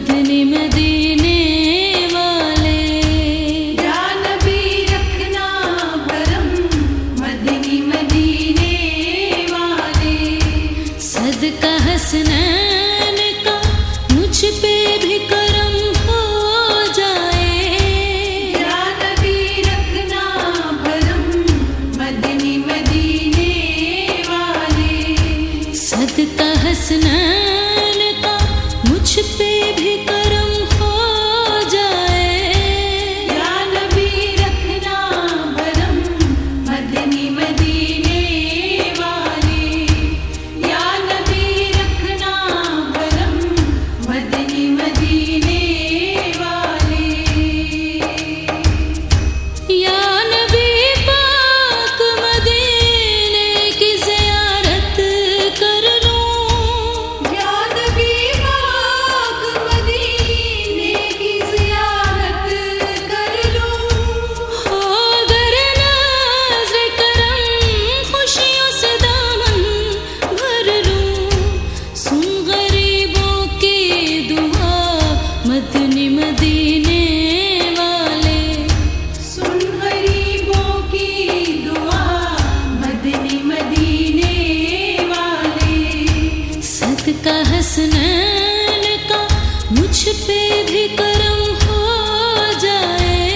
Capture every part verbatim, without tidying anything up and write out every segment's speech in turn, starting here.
मदनी मदीने वाले। या नबी रखना भरम मदनी मदीने वाले। सदका हसनैन का मुझ पे भी करम हो जाए। या नबी रखना भरम मदनी मदीने वाले। सदका हसनैन का मुझ पे भी करम हो जाए। या नबी रखना भरम मदनी मदीने वाले। या नबी रखना भरम मदनी मदीने वाले। या नबी पाक मदीने की ज़ियारत कर लूं। या नबी पाक मदीने की ज़ियारत कर लूं। हो अगर नाज़ करम खुशियों से दामन भर लूं। सुन गरीबों की दुआ मदनी मदीने वाले। सुन गरीबों की दुआ मदनी मदीने वाले। सदका हसनैन का मुझ पे भी करम हो जाए।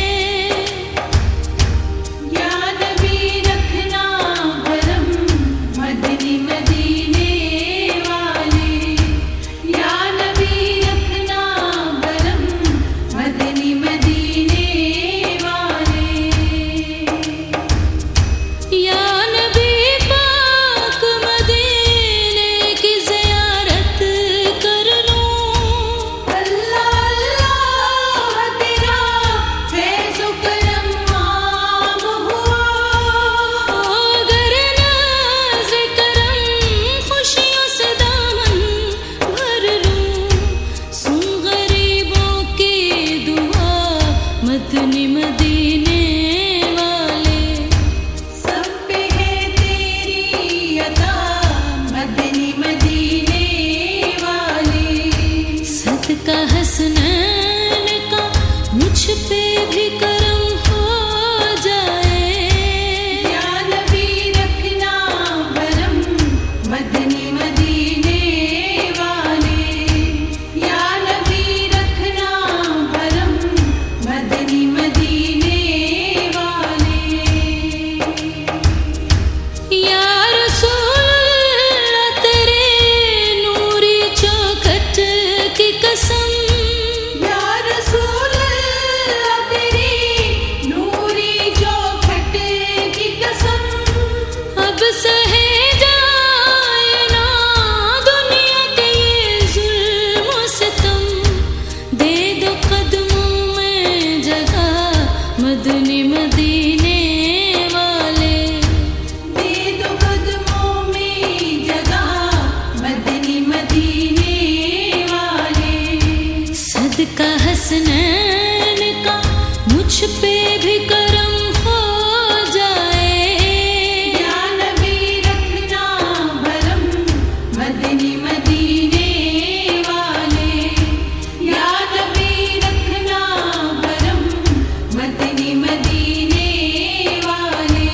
या नबी रखना भरम मदनी मदीने वाले। या नबी रखना भरम मदनी मदीने वाले। या नबी पाक मदीने की ज़ियारत कर लूं। अल्लाह अल्लाह तेरा फैज़ करम आम हुआ। अगर नाज़ करम खुशियों से दामन भर लूं। सुन गरीबों की दुआ मदनी मदीने वाले। सब पे है तेरी अता मदनी मदीने वाले। सदका हसनैन का मुझ पे भी करम हो जाए। या नबी रखना भरम मदनी मदीने वाले। या नबी रखना भरम मदनी मदीने वाले। या रसूलल्लाह तेरे नूरी चौखट की कसम। या रसूल अल्लाह तेरी नूरी चौखट की कसम। अब सहे जाए ना दुनिया के ये जुल्म सितम। दे दो कदमों में जगह मदनी मदीने वाले। दे दो कदमों में जगह मदनी मदीने वाले। सदका हसनैन का मुझ पे भी करम हो जाए। या नबी रखना भरम मदनी मदीने वाले। या नबी रखना भरम मदनी मदीने वाले।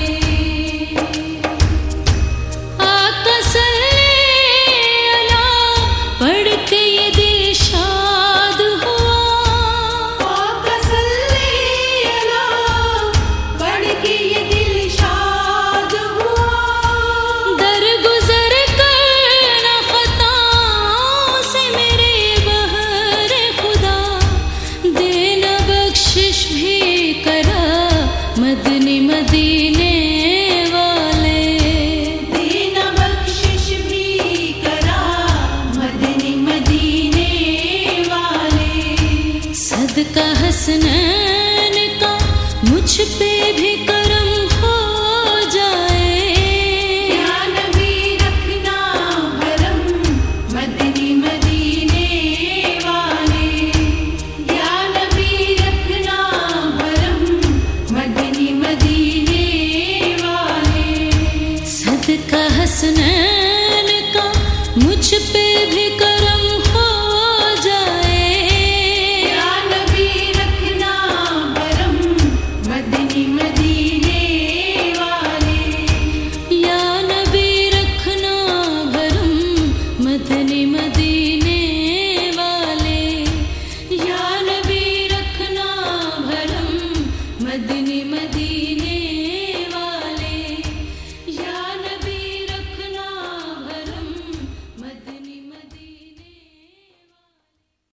आका सल्ले अला पढ़ के ये दिल शाद हुआ। आका सल्ले अला पढ़ के ये दिल शाद हुआ। दर गुजर करना खताओं से मेरे बहरे खुदा। देना बख्शिश भी करा मदनी मदीने वाले। देना बख्शिश भी करा मदनी मदीने वाले। सदका हसनैन का मुझ पे भी करम हो जाए। या नबी रखना भरम मदनी मदीने वाले। या नबी रखना भरम मदनी मदीने वाले। सदका हसनैन का मुझ पे भी करम हो जाए। मदनी